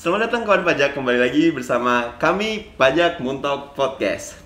Selamat datang kawan pajak, kembali lagi bersama kami Pajak Muntok Podcast.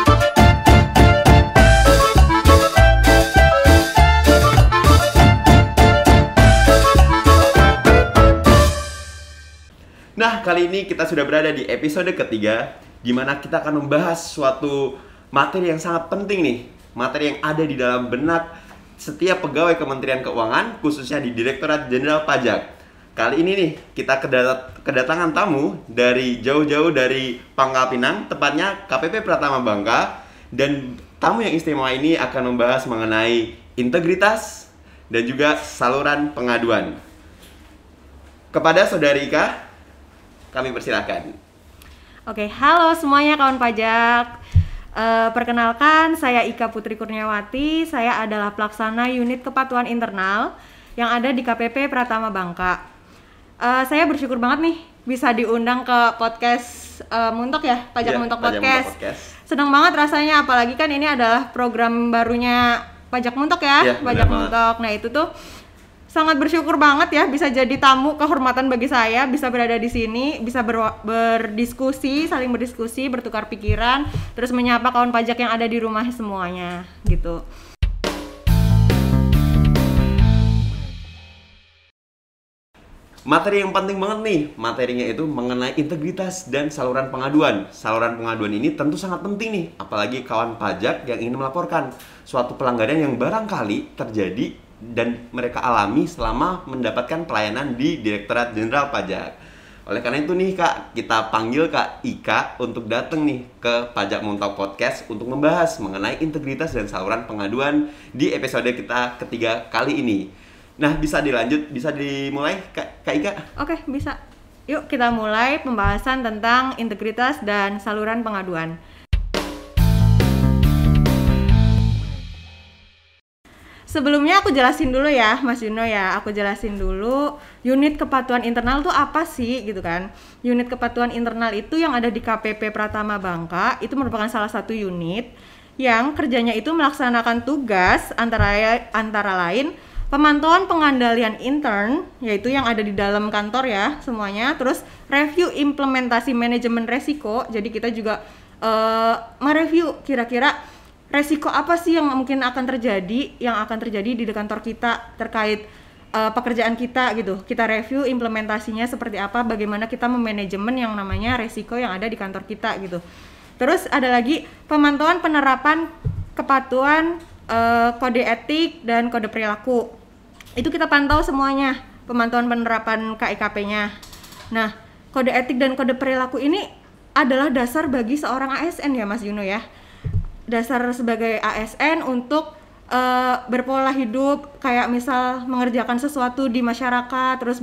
Nah, kali ini kita sudah berada di episode ketiga, di mana kita akan membahas suatu materi yang sangat penting nih. Materi yang ada di dalam benak setiap pegawai Kementerian Keuangan, khususnya di Direktorat Jenderal Pajak. Kali ini nih, kita kedatangan tamu dari jauh-jauh dari Pangkal Pinang, tepatnya KPP Pratama Bangka. Dan tamu yang istimewa ini akan membahas mengenai integritas dan juga saluran pengaduan. Kepada Saudari Ika, kami persilakan. Oke, halo semuanya kawan pajak. Perkenalkan, saya Ika Putri Kurniawati. Saya adalah pelaksana unit kepatuhan internal yang ada di KPP Pratama Bangka. Saya bersyukur banget nih bisa diundang ke podcast Muntok ya, Pajak Muntok Podcast. Senang banget rasanya, apalagi kan ini adalah program barunya Pajak Muntok ya, Pajak Muntok. Nah itu tuh sangat bersyukur banget ya bisa jadi tamu kehormatan bagi saya, bisa berada di sini, bisa berdiskusi, saling berdiskusi, bertukar pikiran, terus menyapa kawan pajak yang ada di rumah semuanya gitu. Materi yang penting banget nih, materinya itu mengenai integritas dan saluran pengaduan. Saluran pengaduan ini tentu sangat penting nih, apalagi kawan pajak yang ingin melaporkan suatu pelanggaran yang barangkali terjadi dan mereka alami selama mendapatkan pelayanan di Direktorat Jenderal Pajak. Oleh karena itu nih Kak, kita panggil Kak Ika untuk datang nih ke Pajak Muntok Podcast untuk membahas mengenai integritas dan saluran pengaduan di episode kita ketiga kali ini. Nah, bisa dimulai Kak Ika? Oke, bisa. Yuk kita mulai pembahasan tentang integritas dan saluran pengaduan. Sebelumnya aku jelasin dulu ya, Mas Juno ya. Aku jelasin dulu unit kepatuhan internal itu apa sih gitu kan. Unit kepatuhan internal itu yang ada di KPP Pratama Bangka, itu merupakan salah satu unit yang kerjanya itu melaksanakan tugas antara lain pemantauan pengandalian intern, yaitu yang ada di dalam kantor ya semuanya. Terus review implementasi manajemen resiko. Jadi kita juga mereview kira-kira resiko apa sih yang mungkin akan terjadi di kantor kita terkait pekerjaan kita gitu. Kita review implementasinya seperti apa, bagaimana kita memanajemen yang namanya resiko yang ada di kantor kita gitu. Terus ada lagi pemantauan penerapan kepatuhan kode etik dan kode perilaku. Itu kita pantau semuanya, pemantauan penerapan KIKP-nya. Nah, kode etik dan kode perilaku ini adalah dasar bagi seorang ASN ya Mas Juno ya. Dasar sebagai ASN untuk berpola hidup, kayak misal mengerjakan sesuatu di masyarakat, terus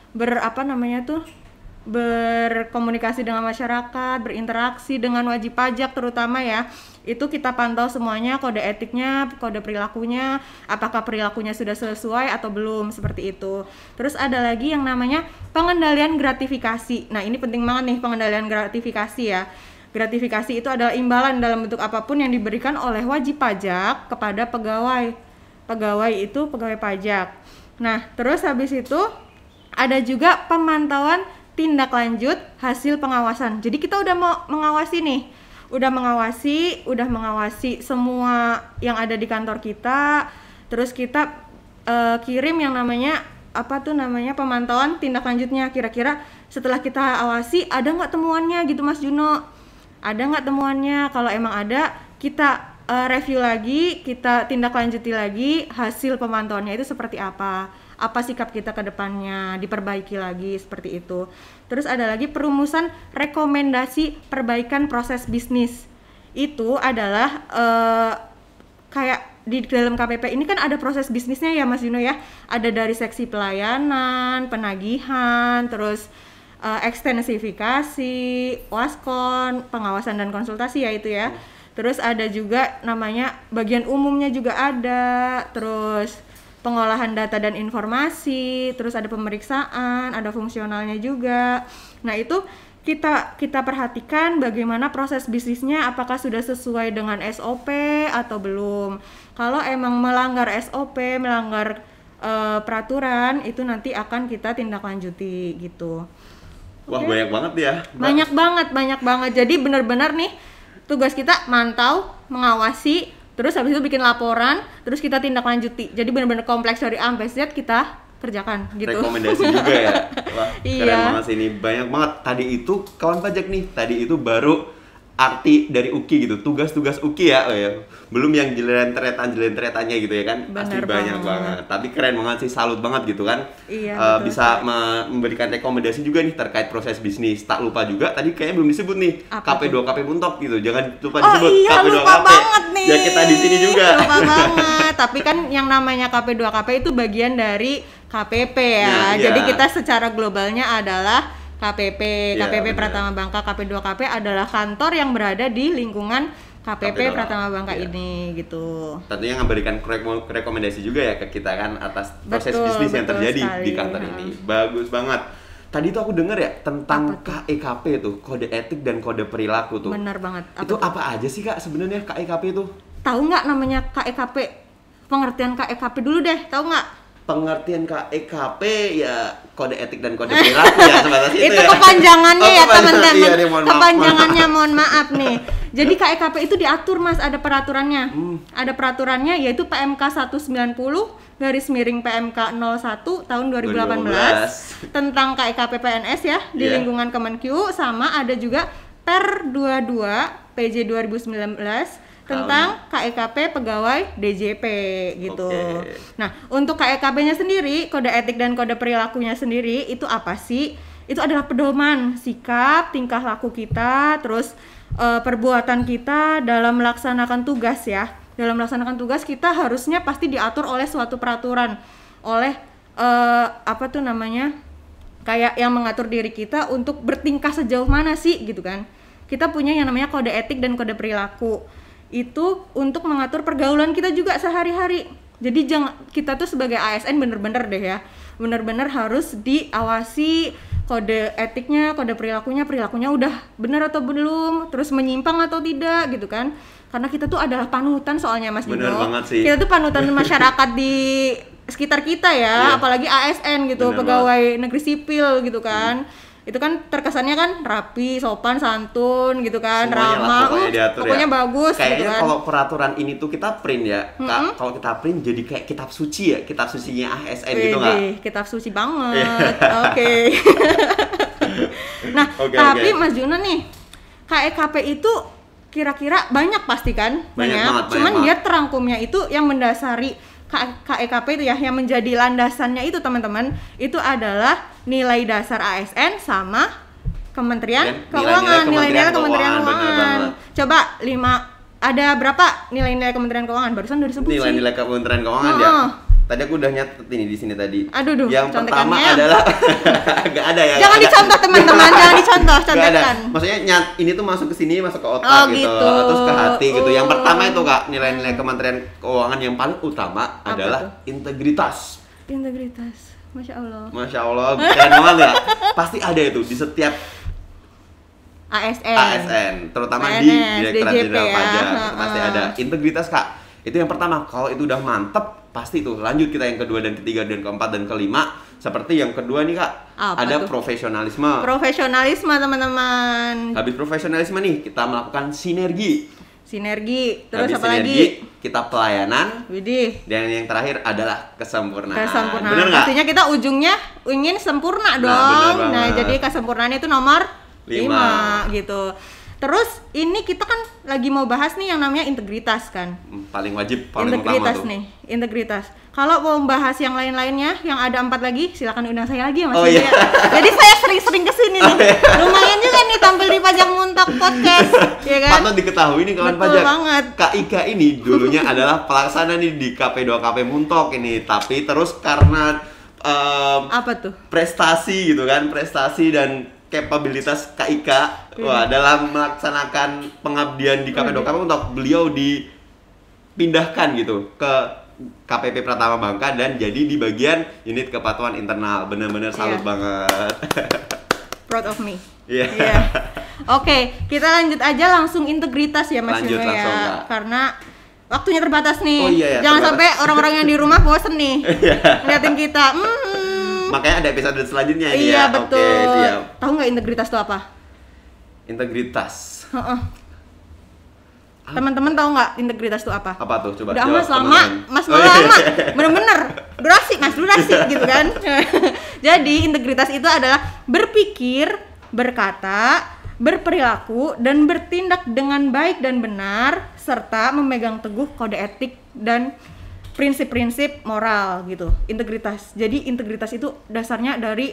berkomunikasi dengan masyarakat, berinteraksi dengan wajib pajak terutama ya. Itu kita pantau semuanya, kode etiknya, kode perilakunya, apakah perilakunya sudah sesuai atau belum, seperti itu. Terus ada lagi yang namanya pengendalian gratifikasi. Nah, ini penting banget nih pengendalian gratifikasi ya. Gratifikasi itu adalah imbalan dalam bentuk apapun yang diberikan oleh wajib pajak kepada pegawai. Pegawai itu pegawai pajak. Nah, terus habis itu ada juga pemantauan tindak lanjut hasil pengawasan. Jadi kita udah mau mengawasi nih. Udah mengawasi semua yang ada di kantor kita. Terus kita kirim yang namanya pemantauan tindak lanjutnya. Kira-kira setelah kita awasi ada nggak temuannya gitu Mas Juno? Ada nggak temuannya? Kalau emang ada, kita review lagi, kita tindak lanjuti lagi hasil pemantauannya itu seperti apa sikap kita ke depannya, diperbaiki lagi seperti itu. Terus ada lagi perumusan rekomendasi perbaikan proses bisnis. Itu adalah kayak di dalam KPP ini kan ada proses bisnisnya ya Mas Juno ya. Ada dari seksi pelayanan, penagihan, terus ekstensifikasi, waskon, pengawasan dan konsultasi ya itu ya. Terus ada juga namanya bagian umumnya juga ada, terus pengolahan data dan informasi, terus ada pemeriksaan, ada fungsionalnya juga. Nah itu kita perhatikan bagaimana proses bisnisnya, apakah sudah sesuai dengan SOP atau belum. Kalau emang melanggar SOP, melanggar peraturan, itu nanti akan kita tindak lanjuti gitu. Wah, Oke. banyak banget ya. Banyak banget. Jadi benar-benar nih tugas kita mantau, mengawasi, terus habis itu bikin laporan, terus kita tindak lanjuti. Jadi benar-benar kompleks dari A sampai Z kita kerjakan gitu. Rekomendasi juga ya. Wah, Iya. keren banget sih ini. Banyak banget. Tadi itu kawan pajak nih. Tadi itu baru arti dari UKI gitu. Tugas-tugas UKI ya. Oh ya. Belum yang jelentretannya gitu ya kan. Pasti Bener banyak banget. banget. Tapi keren banget sih, salut banget gitu kan. Iya, betul Bisa sekali. memberikan rekomendasi juga nih terkait proses bisnis. Tak lupa juga tadi kayaknya belum disebut nih. Apa KP2KP Muntok gitu. Jangan lupa Oh disebut iya, KP2KP. lupa banget nih. Ya kita di sini juga. Lupa banget. Tapi kan yang namanya KP2KP itu bagian dari KPP ya. Ya, iya. Jadi kita secara globalnya adalah KPP. Iya, KPP bener. Pratama Bangka KP2KP adalah kantor yang berada di lingkungan KPP KP2KP, Pratama Bangka iya. ini gitu. Tentunya memberikan rekomendasi juga ya ke kita kan atas proses Betul, bisnis yang betul terjadi sekali, di kantor ya. ini. Bagus banget. Tadi tuh aku denger ya tentang Apa KEKP tuh, kode etik dan kode perilaku tuh. Benar banget. Itu apa aja sih Kak sebenarnya KEKP itu? Tahu nggak namanya KEKP? Pengertian KEKP dulu deh, tahu nggak? Pengertian KEKP ya kode etik dan kode perilaku ya sebatas itu Itu ya. kepanjangannya Oh, ya kepanjangan. teman-teman. Iya, nih, mohon maaf. Kepanjangannya mohon maaf nih. Jadi KEKP itu diatur Mas, ada peraturannya. Ada peraturannya yaitu PMK 190 PMK 01 tahun 2018 tentang KEKP PNS ya di Iya. lingkungan Kemenq, sama ada juga Per 22 PJ 2019 tentang KEKP pegawai DJP gitu. Oke. Nah, untuk KEKP-nya sendiri, kode etik dan kode perilakunya sendiri itu apa sih? Itu adalah pedoman sikap, tingkah laku kita, terus perbuatan kita dalam melaksanakan tugas ya. Dalam melaksanakan tugas kita harusnya pasti diatur oleh suatu peraturan, oleh apa tuh namanya? Kayak yang mengatur diri kita untuk bertingkah sejauh mana sih gitu kan. Kita punya yang namanya kode etik dan kode perilaku. Itu untuk mengatur pergaulan kita juga sehari-hari. Jadi kita tuh sebagai ASN bener-bener deh ya, bener-bener harus diawasi kode etiknya, kode perilakunya udah bener atau belum, terus menyimpang atau tidak gitu kan. Karena kita tuh adalah panutan soalnya Mas Bener Dino. banget sih. Kita tuh panutan masyarakat di sekitar kita ya, Iya. apalagi ASN gitu, Bener pegawai negeri sipil gitu kan. Itu kan terkesannya kan rapi, sopan, santun gitu kan, Semuanya lah ramah, pokoknya diatur pokoknya ya. bagus Kayaknya gitu kan. kalau peraturan ini tuh kita print ya. Kak, kalau kita print jadi kayak kitab suci ya, kitab sucinya ASN gitu nggak? Widih, kitab suci banget. Oke. Nah, Oke, tapi oke. Mas Juno nih, KEKP itu kira-kira banyak pasti kan? Banyak banget, Cuman banyak dia terangkumnya itu yang mendasari KEKP itu ya, yang menjadi landasannya itu teman-teman, itu adalah nilai dasar ASN sama Kementerian Dan Keuangan, nilai-nilai Kementerian bener Keuangan. banget. Coba ada berapa nilai-nilai Kementerian Keuangan? Barusan udah disebut sih. Nilai-nilai Kementerian Keuangan Oh. ya. Tadi aku udah nyatet ini di sini tadi. Aduh, duh, Yang pertama contekannya. adalah nggak ada ya. Jangan nggak ada. dicontoh teman-teman, jangan dicontoh, Nggak ada. contekan. Maksudnya ini tuh masuk ke sini, masuk ke otak Oh, gitu. gitu. Terus ke hati gitu. Yang Oh. pertama itu Kak, nilai-nilai Kementerian Keuangan yang paling utama Apa adalah tuh? integritas. Integritas, Masya Allah. Masya Allah, keren banget ya. Pasti ada itu di setiap ASN. ASN, terutama PNS, di Direktorat DJP Jenderal ya. Pajak, itu Ha-ha. pasti ada integritas Kak. Itu yang pertama. Kalau itu udah mantep, pasti tuh lanjut kita yang kedua dan ketiga dan keempat dan kelima. Seperti yang kedua nih Kak, Apa ada tuh? profesionalisme. Profesionalisme teman-teman. Habis profesionalisme nih, kita melakukan sinergi. Sinergi. Terus Habis apa sinergi, lagi? kita pelayanan. Widih. Dan yang terakhir adalah kesempurnaan. Kesempurnaan. Bener nggak? Pastinya kita ujungnya ingin sempurna Nah, dong. bener Nah, banget. jadi kesempurnaan itu nomor 5 5 gitu. Terus ini kita kan lagi mau bahas nih yang namanya integritas kan. Paling wajib, paling Integritas utama tuh. nih, integritas. Kalau mau membahas yang lain-lainnya, yang ada 4 lagi, silakan undang saya lagi ya Mas. Oh, Didi iya. ya. Jadi saya sering-sering kesini nih. Lumayan juga nih tampil di Pajak Muntok Podcast, ya kan? Patut diketahui nih kawan Betul pajak. banget. Kak Ika ini dulunya adalah pelaksana nih di KP2KP Muntok ini, tapi terus karena Apa tuh? prestasi gitu kan, prestasi dan kapabilitas Kak Ika dalam melaksanakan pengabdian di KP2KP Muntok, beliau dipindahkan gitu ke KPP Pratama Bangka dan jadi di bagian unit kepatuhan internal. Bener-bener salut Iya. banget. Proud of me. Iya. Iya. Oke, kita lanjut aja langsung integritas ya Mas Lanjut Juno langsung, ya. Kak. Karena waktunya terbatas nih. Oh, iya ya, Jangan terbatas. sampai orang-orang yang di rumah bosen nih. Liatin kita. Makanya ada episode selanjutnya ini Iya, ya. betul. Oke, siap. Tahu nggak integritas itu apa? Integritas. Heeh. Teman-teman tahu nggak integritas itu apa? Apa tuh? Coba Udah jawab, mas lama, teman-teman. mas Oh, iya. lama, bener-bener durasi mas durasi gitu kan. Jadi integritas itu adalah berpikir, berkata, berperilaku dan bertindak dengan baik dan benar serta memegang teguh kode etik dan prinsip-prinsip moral gitu. Integritas. Jadi integritas itu dasarnya dari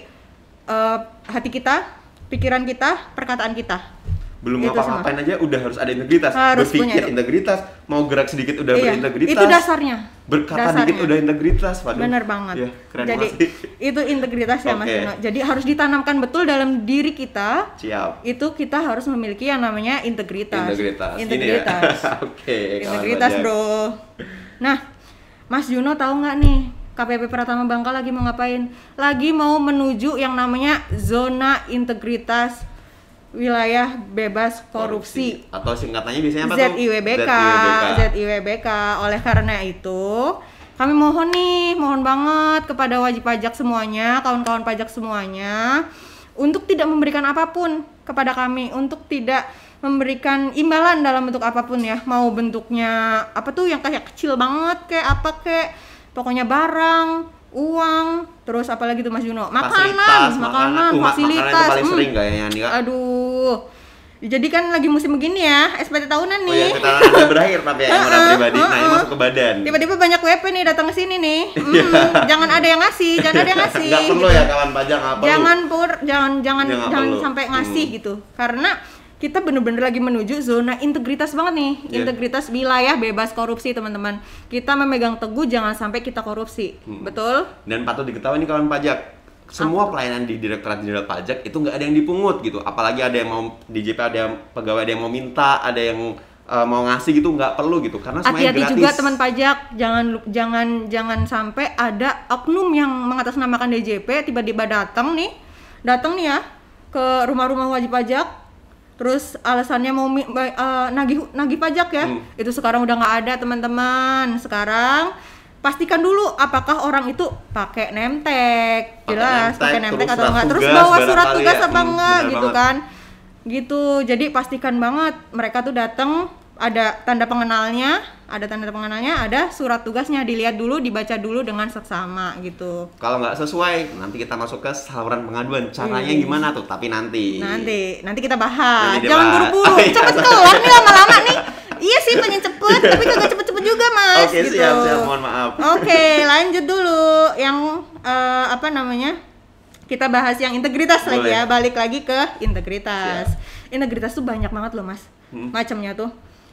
hati kita, pikiran kita, perkataan kita. Belum Itu ngapa-ngapain aja udah harus ada integritas. Harus punya Berpikir itu. integritas, mau gerak sedikit udah Iya, berintegritas. itu dasarnya. Berkata Dasarnya. dikit udah integritas. Waduh. Bener banget. Ya, keren Jadi banget sih. itu integritas ya Mas Oke. Yuno. Jadi harus ditanamkan betul dalam diri kita. Siap. Itu kita harus memiliki yang namanya integritas. Integritas. Ini ya. Integritas. Oke, kawan Integritas, pajak. Bro. Nah, Mas Juno tahu nggak nih? KPP Pratama Bangka lagi mau ngapain? Lagi mau menuju yang namanya zona integritas wilayah bebas korupsi. Atau singkatannya biasanya apa tuh? ZIWBK. ZIWBK. Oleh karena itu, kami mohon banget kepada wajib pajak semuanya, kawan-kawan pajak semuanya, untuk tidak memberikan apapun kepada kami, untuk tidak memberikan imbalan dalam bentuk apapun ya, mau bentuknya apa tuh yang kayak kecil banget, kayak apa kayak, pokoknya barang, uang, terus apalagi tuh Mas Juno, makanan, Makanan fasilitas. itu paling sering kayaknya nih Kak. Aduh. Jadi kan lagi musim begini ya, SPT tahunan Oh ya, nih. kita udah berakhir tapi ya, yang udah pribadi. Nah, ini masuk ke badan. Tiba-tiba banyak WP nih datang ke sini nih. Jangan ada yang ngasih, jangan ada yang ngasih. Nggak perlu gitu. ya kawan pajak, nggak perlu. Jangan nggak perlu. sampai ngasih gitu. Karena kita bener-bener lagi menuju zona integritas banget nih. Iya. Integritas wilayah bebas korupsi, teman-teman. Kita memegang teguh jangan sampai kita korupsi. Betul? Dan patut diketahui nih kawan pajak, semua pelayanan di Direktorat Jenderal Pajak itu nggak ada yang dipungut gitu. Apalagi ada yang mau di JP, ada yang pegawai, ada yang mau minta, ada yang mau ngasih gitu, nggak perlu gitu. Karena semuanya Hati-hati gratis. juga teman pajak, jangan sampai ada oknum yang mengatasnamakan DJP tiba-tiba datang nih ya ke rumah-rumah wajib pajak, terus alasannya mau nagih pajak ya. Itu sekarang udah nggak ada teman-teman. Sekarang pastikan dulu apakah orang itu pakai nemtek, jelas pakai nemtek terus atau enggak, surat terus tugas bawa surat barangkali tugas ya. apa enggak Benar gitu banget. kan. Gitu. Jadi pastikan banget mereka tuh datang, ada tanda pengenalnya, ada surat tugasnya, dilihat dulu, dibaca dulu dengan seksama gitu. Kalau nggak sesuai, nanti kita masuk ke saluran pengaduan. Caranya gimana tuh? Tapi nanti. Nanti kita bahas. Nanti Jangan dibahas. buru-buru, Oh, iya. cepet kelar nih lama-lama nih. Iya sih pengen cepet, tapi kagak cepet-cepet juga Mas. Oke, gitu. siap, mohon maaf. Oke, lanjut dulu yang apa namanya? Kita bahas yang integritas lagi Boleh. ya, balik lagi ke integritas. Integritas tuh banyak banget loh Mas, macamnya tuh.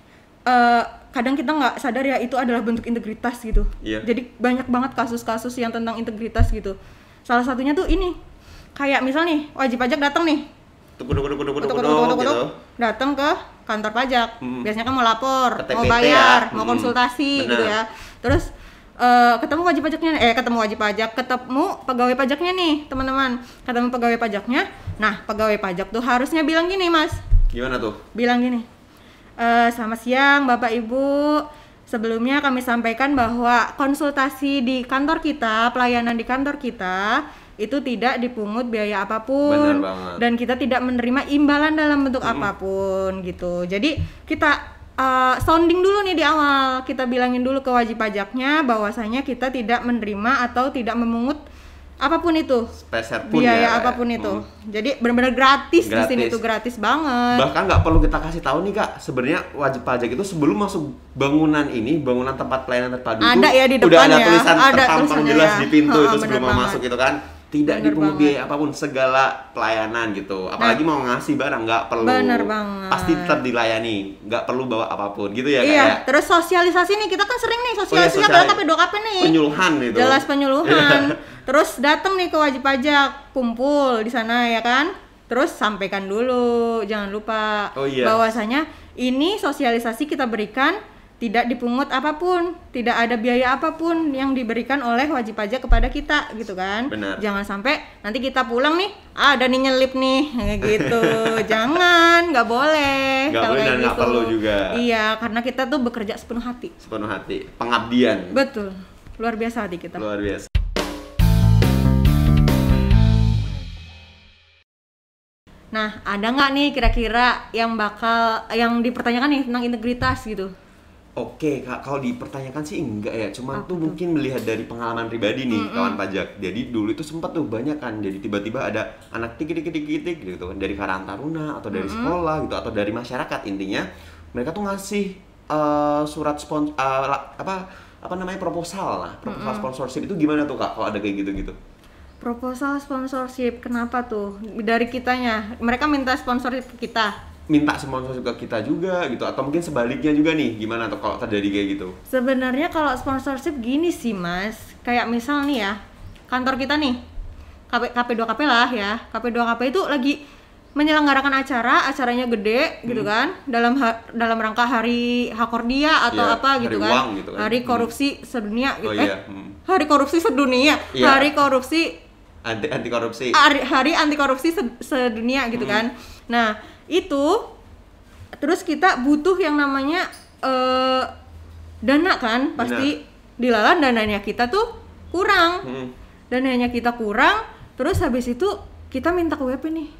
Kadang kita nggak sadar ya itu adalah bentuk integritas gitu. Iya. Jadi banyak banget kasus-kasus yang tentang integritas gitu. Salah satunya tuh ini, kayak misal nih wajib pajak datang nih, Tuku gitu. gitu. Datang ke kantor pajak. Biasanya kan mau lapor, Ke mau TPT bayar, ya. mau konsultasi Benar. gitu ya. Terus ketemu wajib pajaknya, ketemu pegawai pajaknya nih, teman-teman. Ketemu pegawai pajaknya. Nah, pegawai pajak tuh harusnya bilang gini, Mas. Gimana tuh? Bilang gini. Selamat siang Bapak Ibu. Sebelumnya kami sampaikan bahwa konsultasi di kantor kita, pelayanan di kantor kita itu tidak dipungut biaya apapun. Benar banget. Dan kita tidak menerima imbalan dalam bentuk apapun gitu. Jadi kita sounding dulu nih di awal, kita bilangin dulu ke wajib pajaknya bahwasanya kita tidak menerima atau tidak memungut apapun itu, Speser pun biaya ya, apapun kayak. itu. Jadi benar-benar gratis di sini Gratis. tuh, gratis banget. Bahkan nggak perlu kita kasih tahu nih Kak, sebenarnya wajib pajak itu sebelum masuk bangunan tempat pelayanan terpadu Ada itu ya di udah depan ada ya, tulisan ada terpampang tulisannya jelas ya. di pintu itu Bener sebelum mau banget. masuk gitu kan. Tidak Bener dipungut banget. biaya apapun, segala pelayanan gitu. Apalagi mau ngasih barang nggak perlu. Bener banget. Pasti tetap dilayani, nggak perlu bawa apapun gitu ya Kak. Iya, Ya? terus sosialisasi nih, kita kan sering nih sosialisasi sosial- KP 2KP nih. Penyuluhan gitu. Jelas penyuluhan. Terus datang nih ke wajib pajak, kumpul di sana ya kan. Terus sampaikan dulu, jangan lupa Oh, iya. bahwasanya ini sosialisasi kita berikan tidak dipungut apapun, tidak ada biaya apapun yang diberikan oleh wajib pajak kepada kita gitu kan. Benar. Jangan sampai nanti kita pulang nih, ada nih nyelip nih kayak gitu. Jangan, nggak boleh. Nggak kalau boleh kayak dan nggak perlu juga. Iya, karena kita tuh bekerja sepenuh hati. Sepenuh hati, pengabdian. Betul, luar biasa hati kita. Luar biasa. Nah, ada nggak nih kira-kira yang dipertanyakan nih tentang integritas gitu? Oke, Kak, kalau dipertanyakan sih enggak ya, cuman tuh mungkin melihat dari pengalaman pribadi nih kawan pajak. Jadi dulu itu sempat tuh banyak kan, jadi tiba-tiba ada anak tik gitu kan dari Karang Taruna atau dari sekolah gitu atau dari masyarakat, intinya mereka tuh ngasih surat apa namanya proposal lah, proposal sponsorship. Itu gimana tuh Kak kalau ada kayak gitu-gitu? Proposal sponsorship, kenapa tuh? Dari kitanya, mereka minta sponsorship ke kita. Minta sponsorship ke kita juga gitu, atau mungkin sebaliknya juga nih, gimana tuh kalau terjadi kayak gitu? Sebenarnya kalau sponsorship gini sih Mas, kayak misal nih ya, kantor kita nih, KP2KP lah ya, KP2KP itu lagi menyelenggarakan acaranya gede gitu kan, dalam rangka hari Hakordia atau Iya, apa gitu hari kan, uang gitu kan. hari korupsi sedunia gitu. Hari korupsi sedunia, Iya. hari korupsi Anti korupsi. hari anti korupsi sedunia gitu kan. Nah, itu terus kita butuh yang namanya dana kan, pasti dilalah dananya kita tuh kurang. Dananya kita kurang, terus habis itu kita minta ke WP nih.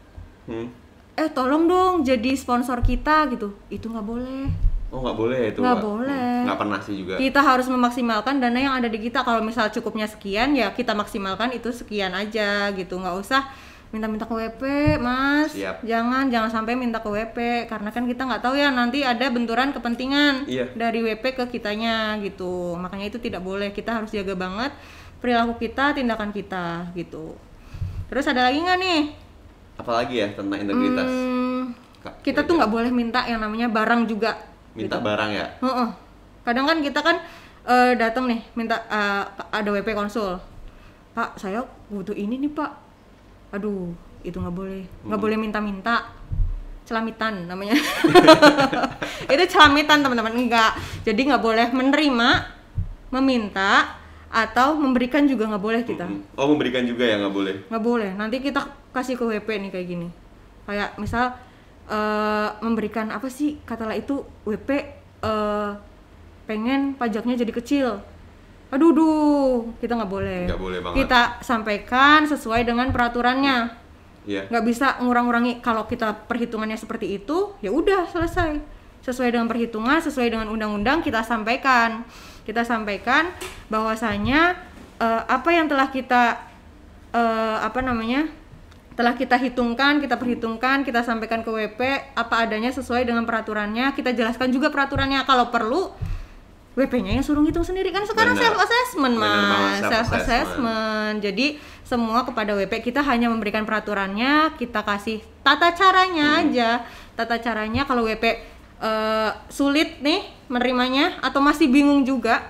Tolong dong jadi sponsor kita gitu. Itu nggak boleh. Oh, nggak boleh itu. Nggak boleh. Nggak pernah sih juga. Kita harus memaksimalkan dana yang ada di kita. Kalau misal cukupnya sekian, ya kita maksimalkan itu sekian aja gitu. Nggak usah minta-minta ke WP, Mas. Siap. Jangan sampai minta ke WP, karena kan kita nggak tahu ya nanti ada benturan kepentingan dari WP ke kitanya gitu. Makanya itu tidak boleh. Kita harus jaga banget perilaku kita, tindakan kita gitu. Terus ada lagi nggak nih? Apalagi ya tentang integritas? Kita tuh nggak boleh minta yang namanya barang juga. Minta gitu. Barang ya? Kadang kan kita kan datang nih minta ada WP konsul, Pak saya butuh ini nih Pak. Aduh itu nggak boleh, nggak boleh minta-minta, celamitan namanya. Itu celamitan teman-teman, enggak. Jadi nggak boleh menerima, meminta atau memberikan juga nggak boleh kita. Oh, memberikan juga ya nggak boleh? Nggak boleh. Nanti kita kasih ke WP nih kayak gini, kayak misal memberikan apa sih katalah itu WP pengen pajaknya jadi kecil. Aduh, kita nggak boleh. Nggak boleh banget. Kita sampaikan sesuai dengan peraturannya. Nggak bisa ngurang-ngurangi. Kalau kita perhitungannya seperti itu, ya udah selesai. Sesuai dengan perhitungan, sesuai dengan undang-undang kita sampaikan. Kita sampaikan bahwasanya apa yang telah kita telah kita hitungkan, kita perhitungkan, kita sampaikan ke WP apa adanya sesuai dengan peraturannya. Kita jelaskan juga peraturannya. Kalau perlu WP-nya yang suruh ngitung sendiri, kan sekarang self assessment Mas, self assessment. Jadi semua kepada WP, kita hanya memberikan peraturannya, kita kasih tata caranya aja. Tata caranya kalau WP sulit nih menerimanya atau masih bingung juga,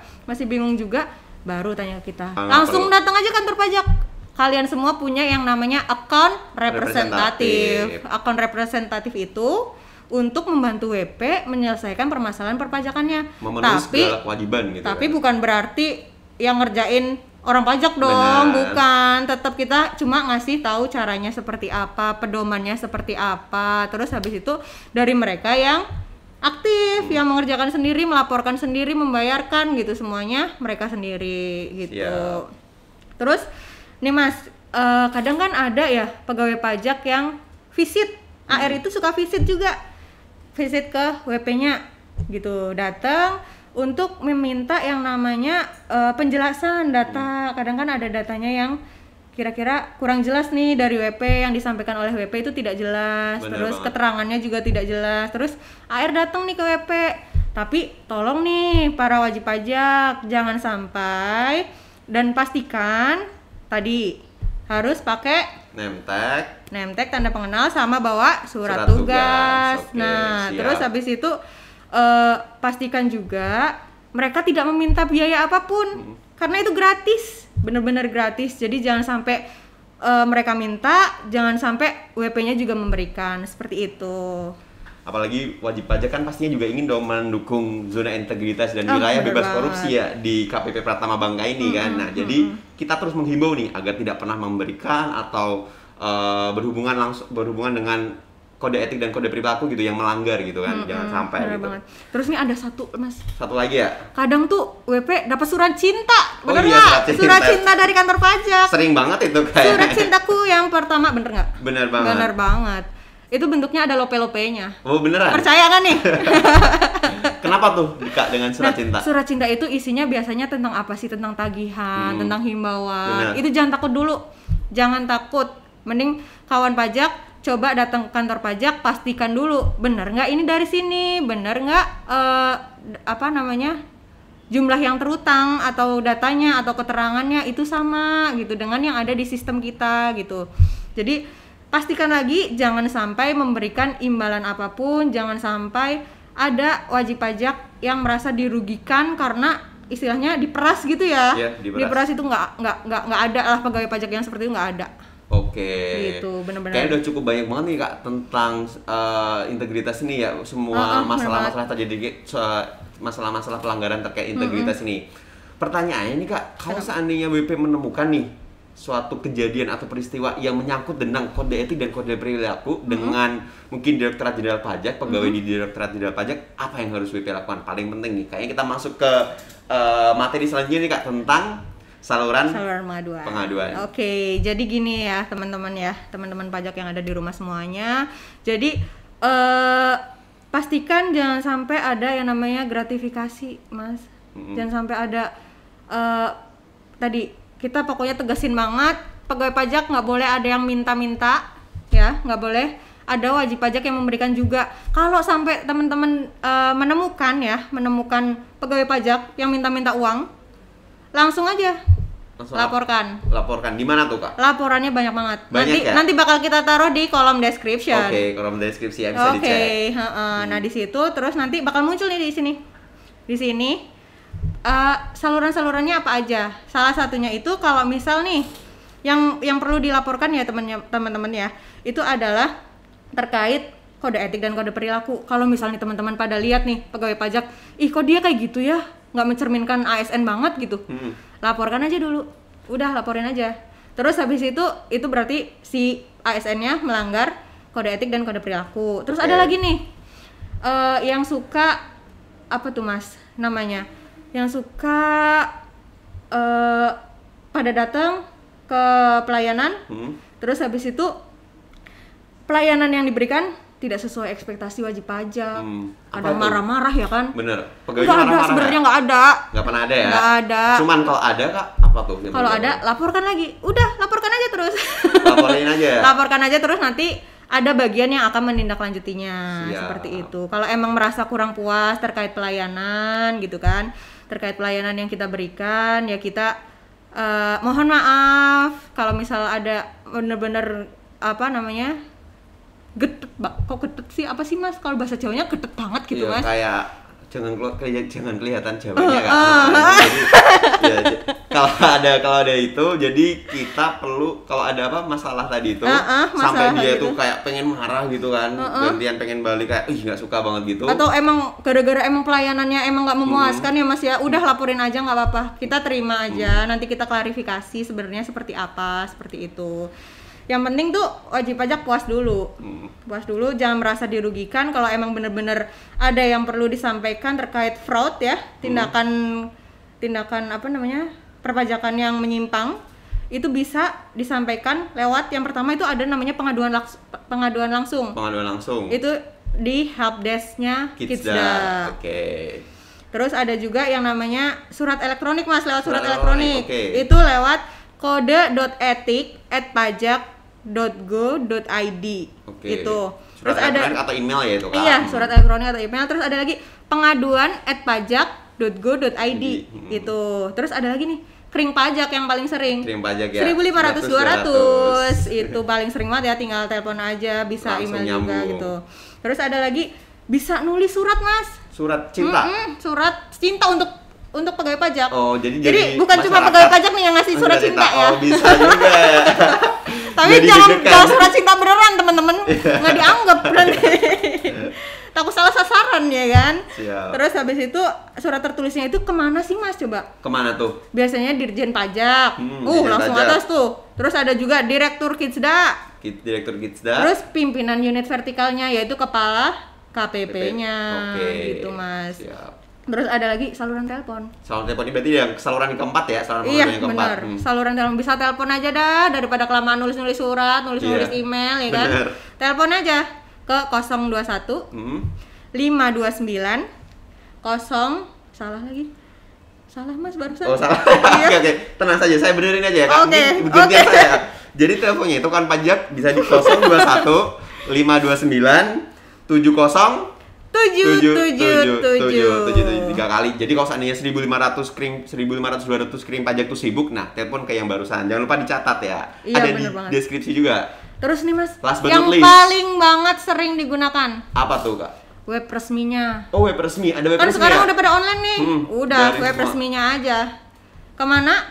baru tanya kita. Langsung datang aja kantor pajak. Kalian semua punya yang namanya account representatif. Account representatif itu untuk membantu WP menyelesaikan permasalahan perpajakannya. Memenuhi segala kewajiban gitu. Tapi bukan berarti yang ngerjain orang pajak dong, bukan. Tetap kita cuma ngasih tahu caranya seperti apa, pedomannya seperti apa. Terus habis itu dari mereka yang aktif, yang mengerjakan sendiri, melaporkan sendiri, membayarkan gitu, semuanya mereka sendiri gitu. Terus nih Mas, kadang kan ada ya pegawai pajak yang visit. AR itu suka visit juga. Visit ke WP-nya gitu, datang untuk meminta yang namanya penjelasan data. Kadang kan ada datanya yang kira-kira kurang jelas nih dari WP, yang disampaikan oleh WP itu tidak jelas. Terus keterangannya juga tidak jelas. Terus AR datang nih ke WP, tapi tolong nih para wajib pajak jangan sampai, dan pastikan tadi harus pakai nemtek tanda pengenal sama bawa surat tugas. Nah, terus habis itu pastikan juga mereka tidak meminta biaya apapun, karena itu gratis, benar-benar gratis. Jadi jangan sampai mereka minta, jangan sampai WP-nya juga memberikan, seperti itu. Apalagi wajib pajak kan pastinya juga ingin dong mendukung zona integritas dan wilayah bebas korupsi ya di KPP Pratama Bangka ini kan. Nah, jadi kita terus menghimbau nih agar tidak pernah memberikan atau berhubungan dengan kode etik dan kode perilaku gitu yang melanggar gitu kan. Jangan sampai bener gitu. banget. Terus nih ada satu Mas. Satu lagi ya. Kadang tuh WP dapat surat cinta. Oh Bener iya, nggak? surat cinta. Surat cinta dari kantor pajak. Sering banget itu kayak. Surat cintaku yang pertama, bener nggak? Bener banget. Bener banget. Itu bentuknya ada lope-lopenya. Oh beneran? Percaya kan nih? Kenapa tuh Kak dengan surat cinta? Surat cinta itu isinya biasanya tentang apa sih? Tentang tagihan, tentang himbauan. Bener. Itu jangan takut dulu. Jangan takut. Mending kawan pajak coba datang ke kantor pajak, pastikan dulu bener nggak ini dari sini, bener nggak jumlah yang terutang atau datanya atau keterangannya itu sama gitu dengan yang ada di sistem kita gitu. Jadi pastikan lagi jangan sampai memberikan imbalan apapun, jangan sampai ada wajib pajak yang merasa dirugikan karena istilahnya diperas gitu ya. Iya, diperas. Diperas itu nggak ada lah, pegawai pajak yang seperti itu nggak ada. Oke. Gitu, benar-benar. Kayaknya udah cukup banyak banget nih Kak tentang integritas ini ya, semua masalah-masalah terjadi masalah-masalah pelanggaran terkait integritas ini. Pertanyaannya nih Kak, kalau seandainya WP menemukan nih suatu kejadian atau peristiwa yang menyangkut tentang kode etik dan kode perilaku dengan mungkin Direktorat Jenderal Pajak, pegawai di Direktorat Jenderal Pajak, apa yang harus WP lakukan? Paling penting nih, kayaknya kita masuk ke materi selanjutnya nih Kak tentang saluran pengaduan. Oke, jadi gini ya teman-teman pajak yang ada di rumah semuanya. Jadi pastikan jangan sampai ada yang namanya gratifikasi, Mas. Jangan sampai ada tadi kita pokoknya tegasin banget, pegawai pajak nggak boleh ada yang minta-minta, ya, nggak boleh. Ada wajib pajak yang memberikan juga. Kalau sampai teman-teman menemukan pegawai pajak yang minta-minta uang, langsung aja laporkan. Di mana tuh Kak? Laporannya banyak banget. Banyak nanti bakal kita taruh di kolom description. Oke, kolom deskripsi ya, bisa dicek. Nah di situ terus nanti bakal muncul nih di sini. Di sini saluran-salurannya apa aja. Salah satunya itu kalau misal nih yang perlu dilaporkan ya teman-teman ya, itu adalah terkait kode etik dan kode perilaku. Kalau misalnya teman-teman pada lihat nih pegawai pajak, kok dia kayak gitu ya, nggak mencerminkan ASN banget gitu, laporkan aja dulu. Udah laporin aja. Terus habis itu berarti si ASN-nya melanggar kode etik dan kode perilaku. Terus ada lagi nih yang suka apa tuh Mas namanya, yang suka pada datang ke pelayanan, terus habis itu pelayanan yang diberikan tidak sesuai ekspektasi wajib pajak. Ada marah-marah ya kan? Bener. Pegawainya nggak marah-marah. ada sebenarnya, nggak ada. Nggak pernah ada ya? Nggak ada. Cuman kalau ada Kak, apa tuh? Kalau ada, laporkan lagi. Udah, laporkan aja terus. Laporin aja. Laporkan aja terus, nanti ada bagian yang akan menindaklanjutinya. Siap. Seperti itu. Kalau emang merasa kurang puas terkait pelayanan gitu kan, terkait pelayanan yang kita berikan, ya kita mohon maaf kalau misal ada bener-bener getet, kok getet sih, apa sih Mas, kalau bahasa Jawanya getet banget gitu Mas. Kayak jangan kelihatan Jawanya Kak. Jadi kalau ada itu, jadi kita perlu kalau ada apa masalah tadi itu sampai dia tuh kayak pengen marah gitu kan, gantian pengen balik kayak nggak suka banget gitu. Atau emang gara-gara emang pelayanannya emang nggak memuaskan ya Mas ya, udah laporin aja nggak apa-apa, kita terima aja, nanti kita klarifikasi sebenarnya seperti apa, seperti itu. Yang penting tuh wajib pajak puas dulu, jangan merasa dirugikan. Kalau emang bener-bener ada yang perlu disampaikan terkait fraud ya, tindakan perpajakan yang menyimpang, itu bisa disampaikan lewat yang pertama itu ada namanya pengaduan langsung. Itu di helpdesk-nya Kidsda. Oke. Terus ada juga yang namanya surat elektronik Mas, lewat surat elektronik. Okay. Itu lewat kode.etik@pajak.go.id. Itu. Surat terus ada atau email ya itu Kak? Iya, surat elektronik atau email. Terus ada lagi pengaduan@pajak.go.id. Itu. Terus ada lagi nih kering pajak yang paling sering. Kering pajak ya. 1.500 200 itu paling sering banget ya, tinggal telepon aja, bisa langsung email nyambung. juga gitu. Terus ada lagi bisa nulis surat Mas. Surat cinta. Surat cinta untuk pegawai pajak. Oh, jadi bukan cuma pegawai pajak nih yang ngasih surat cinta ya. Oh, bisa juga ya. Tapi jangan surat cinta beneran teman-teman, nggak dianggap nanti. Takut salah sasaran ya kan. Siap. Terus habis itu surat tertulisnya itu kemana sih Mas coba? Kemana tuh? Biasanya Dirjen Pajak. Dirjen langsung Pajak. atas tuh. Terus ada juga Direktur Kidsda. Direktur Gitsda. Terus pimpinan unit vertikalnya yaitu kepala KPP-nya. Oke. Gitu, Mas. Siap. Terus ada lagi saluran telepon. Saluran telepon ini berarti yang saluran yang keempat ya, saluran Iya, yang keempat. benar. Saluran telepon, bisa telepon aja dah daripada kelamaan nulis-nulis surat, nulis-nulis Iya, email ya kan. bener. Telepon aja ke 021 529 salah lagi. Salah Mas barusan. Oh salah. Iya. Oke, tenang saja, saya benerin aja ya Kak. Oke, Ini gantian oke. saya. Jadi teleponnya itu kan pajak bisa di 021 529 70 7 tiga kali. Jadi kalau seandainya 1.500 200 screen pajak tuh sibuk, nah telepon ke yang barusan. Jangan lupa dicatat ya. Iya, Ada di bener banget. deskripsi juga. Terus nih Mas, Last but yang not least. paling banget sering digunakan Apa tuh Kak? web resminya. Oh web resmi, ada web Kan resmi sekarang ya? udah pada online nih. Udah dari web semua. resminya aja. Kemana?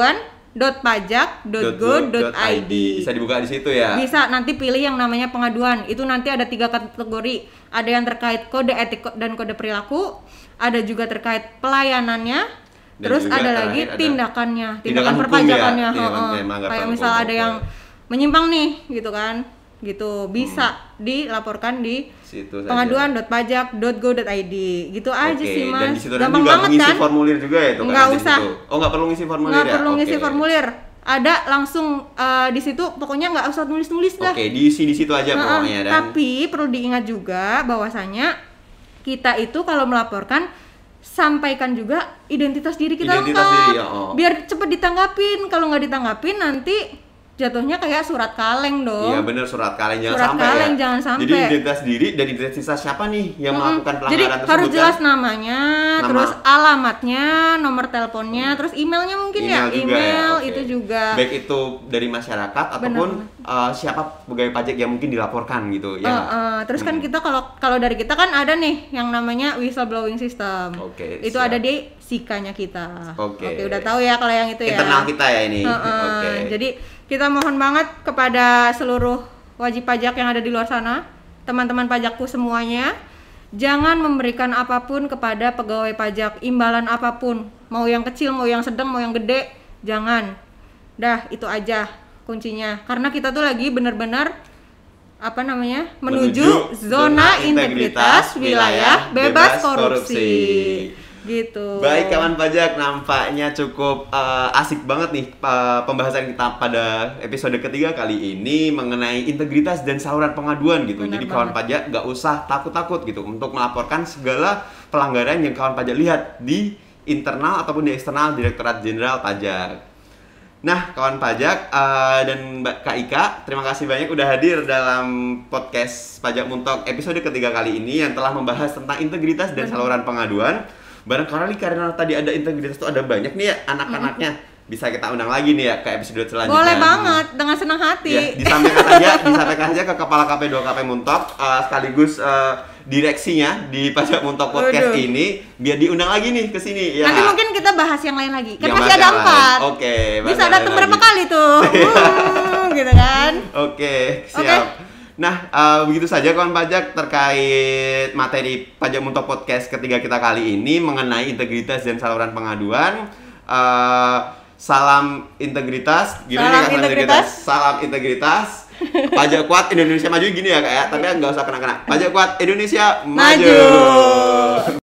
pengaduan.pajak.go.id. Bisa dibuka di situ ya. Bisa, nanti pilih yang namanya pengaduan. Itu nanti ada 3 kategori. Ada yang terkait kode etik dan kode perilaku, ada juga terkait pelayanannya, Dan terus juga ada lagi terakhir ada tindakannya, tindakan hukum perpajakannya. ya? Tindakan Heeh. melanggar Kayak hukum, misal ada oke. yang menyimpang nih, gitu kan. Gitu, bisa dilaporkan di Situ saja. pengaduan.pajak.go.id. Gitu aja Oke, sih, Mas. dan di situ nanti Gampang juga banget mengisi kan? formulir juga ya itu kan Nggak nanti di usah. situ. Oh, nggak perlu ngisi formulir Nggak ya? perlu ngisi Oke. formulir. Ada langsung di situ, pokoknya nggak usah nulis-nulis dah. Oke, diisi di situ aja Heeh, pokoknya dan tapi perlu diingat juga bahwasanya kita itu kalau melaporkan sampaikan juga identitas diri kita Identitas lengkap. diri, oh. Biar cepet ditanggapin. Kalau nggak ditanggapin nanti jatuhnya kayak surat kaleng dong. iya bener, surat kaleng jangan Surat sampai kaleng ya. jangan sampai. Jadi identitas diri dan identitas siapa nih yang melakukan pelanggaran Jadi tersebut harus jelas kan? namanya, Nama. terus alamatnya, nomor teleponnya, terus emailnya mungkin Email ya, juga email oke. itu juga. Baik itu dari masyarakat ataupun siapa pegawai pajak yang mungkin dilaporkan gitu ya. Terus kan kita kalau dari kita kan ada nih yang namanya whistleblowing system. Oke, Itu siap. ada di sikanya kita. Oke. Udah tahu ya kalau yang itu ya. Internal kita ya ini. Heeh. Oke. Jadi kita mohon banget kepada seluruh wajib pajak yang ada di luar sana, teman-teman pajakku semuanya, jangan memberikan apapun kepada pegawai pajak, imbalan apapun, mau yang kecil, mau yang sedang, mau yang gede, jangan. Dah, itu aja kuncinya. Karena kita tuh lagi benar-benar menuju zona integritas wilayah bebas korupsi. Gitu. Baik kawan pajak, nampaknya cukup asik banget nih pembahasan kita pada episode ketiga kali ini mengenai integritas dan saluran pengaduan gitu. Benar Jadi kawan banget. pajak nggak usah takut-takut gitu untuk melaporkan segala pelanggaran yang kawan pajak lihat di internal ataupun di eksternal Direktorat Jenderal Pajak. Nah, kawan pajak dan Mbak Kak Ika, terima kasih banyak udah hadir dalam podcast Pajak Muntok episode ketiga kali ini yang telah membahas tentang integritas dan saluran pengaduan. Barangkali karena tadi ada integritas itu ada banyak nih ya anak-anaknya, bisa kita undang lagi nih ya ke episode selanjutnya. Boleh banget, dengan senang hati. Ya, disampaikan saja ke Kepala KP2 KP Muntok sekaligus direksinya di Pajak Muntok Podcast Waduh. ini biar diundang lagi nih ke sini ya. Nanti mungkin kita bahas yang lain lagi. Kan Yang masih bahas ada yang lain. 4. Oke, Bisa bahas yang datang lain berapa lagi. kali tuh? Gitu kan. Oke, siap. Nah, begitu saja kawan pajak terkait materi Pajak Muntok Podcast ketiga kita kali ini mengenai integritas dan saluran pengaduan. Salam integritas, gimana nih Salam Kak, integritas. Salam integritas. Pajak kuat Indonesia maju gini ya Kak ya, tapi nggak usah kena-kena. Pajak kuat Indonesia maju. Maju.